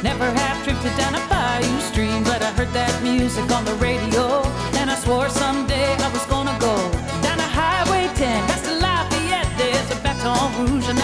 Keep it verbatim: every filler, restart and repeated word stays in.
Never have drifted down a bayou stream, but I heard that music on the radio, and I swore someday I was gonna go down a Highway ten, past the Lafayette. There's a Baton Rouge, and